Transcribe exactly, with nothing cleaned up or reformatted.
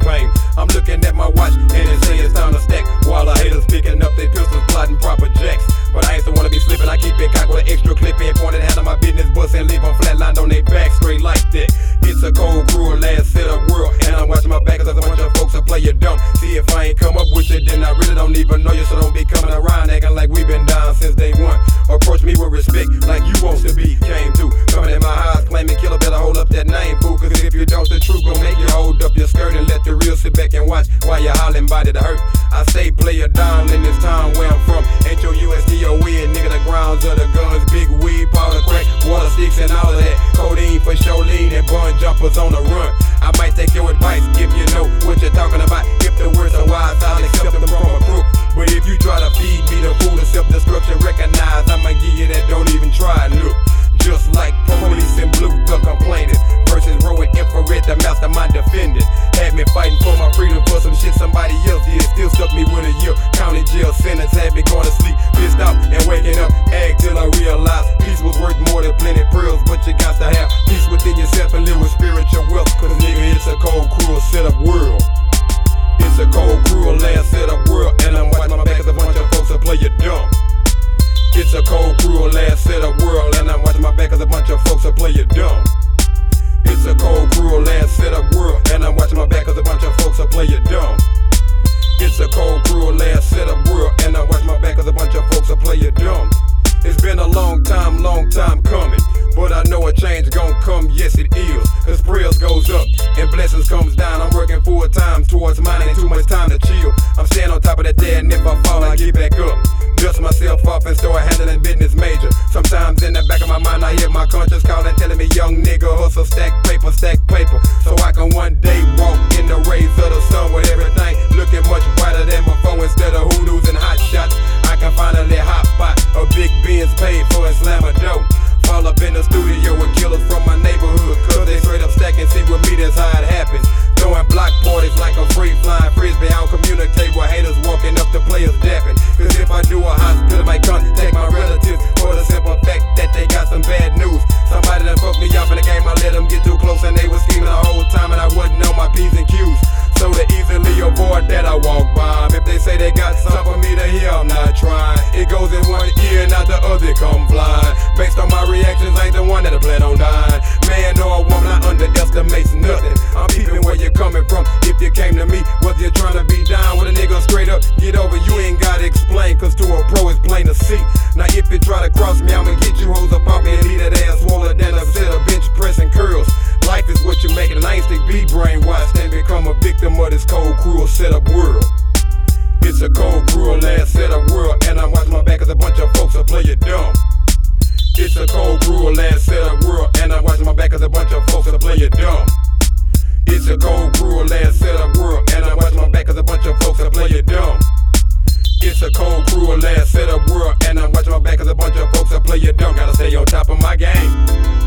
claim. I'm looking at my watch and it say it's time to stack, while the haters picking up their pistols, plotting proper jacks. But I ain't the one to be slipping, I keep it cocked with an extra clip in, pointed hand on my business bus and leave them flatlined on their back, straight like that. It's a cold, cruel, last set up world, and I'm watching my back cause there's a bunch of folks that play you dumb. See if I ain't come up with it, then I really don't even know you, so don't be coming around acting like we been down since day one. Approach me with respect like you want to be came to. Coming in my house claiming killer, better hold up that name, fool, cause if you don't, the truth gon' make you hold up your skirt and let the real sit back and watch while you hollering body to hurt. I say play it down in this town where I'm from. H O U S T O N, nigga, the grounds of the guns, big weed, powder, crack, water sticks and all of that. Codeine for sure, lean and bun jumpers on the run. I might take your advice if you know what you're talking about. If the words are wise, I'll accept them from a crook. But if you try to feed me the food of self-destruction, recognize I'ma give you that, don't even try. Look, just like police in blue, the complainers versus Rowan Infrared, the mastermind defending. Had me fighting for my freedom for some shit somebody else did. Still stuck me with a year. County jail sentence had me going to sleep, pissed off and waking up. Ag till I realized peace was worth more than plenty pearls. But you got to have peace within yourself and live with spiritual wealth. Cause nigga, it's a cold, cruel setup world. It's a cold, cruel, last setup world, and I'm watching my back as a bunch of folks that play you dumb. It's a cold, cruel, last setup world, and I'm watching my back as a bunch of folks that play you dumb. It's a cold, cruel, last setup world, and I'm watching my back as a bunch of folks that play you dumb. It's a cold, cruel, last setup world, and I'm watching my back as a bunch of folks that play you dumb. It's been a long time, long time coming, but I know a change gon' come, yes it is. Cause prayers goes up and blessings comes down. I'm working full time towards mine, ain't too much time to chill. I'm staying on top of that there, and if I fall, I get back up. Dust myself off and start handling business major. Sometimes in the back of my mind I hear my conscience calling, telling me, young nigga, hustle, stack paper, stack paper, so I can one day walk in the rays of the sun with everything looking much brighter than before. Instead of hoodoos and hot shots, I can finally hot pot a big Benz paid for and slam a dope. Fall up in the studio with killers from my neighborhood, cause they straight up stack and see with me, that's how it happens. Throwing block parties like a free flying frisbee. I don't communicate with haters walking up to players dapping. Cause if I do, a hospital might contact my relatives for the simple fact that they got some bad news. Somebody done fucked me off in the game, I let them get too close and they was scheming the whole time and I wasn't on my P's and Q's. So to easily avoid that I walk by 'em. If they say they got something for me to hear, I'm not trying. It goes in one ear, not the other, come flying. Based on my reactions, I ain't the one that'll plan on dying. Man or a woman, I underestimate nothing. I'm peeping where you're coming from. If you came to me, whether you're trying to be down with a nigga straight up, get over, you ain't gotta explain, cause to a pro it's plain to see. Now if you try to cross me, I'ma get you hoes up off me and leave that ass swollen than a set of bench pressing curls. Life is what you make it, and I ain't stick be brainwashed and become a victim of this cold, cruel setup world. It's a cold, cruel, last setup world, and I'm watching my back as a bunch of folks that play you dumb. It's a cold, cruel, last setup world, and I'm watching my back as a bunch of folks that play you dumb. It's a cold, cruel, last setup world, and I'm watching my back as a bunch of folks that play you dumb. It's a cold, cruel, last setup world, and I'm watching my back as a bunch of folks that play you dumb. Gotta stay on top of my game.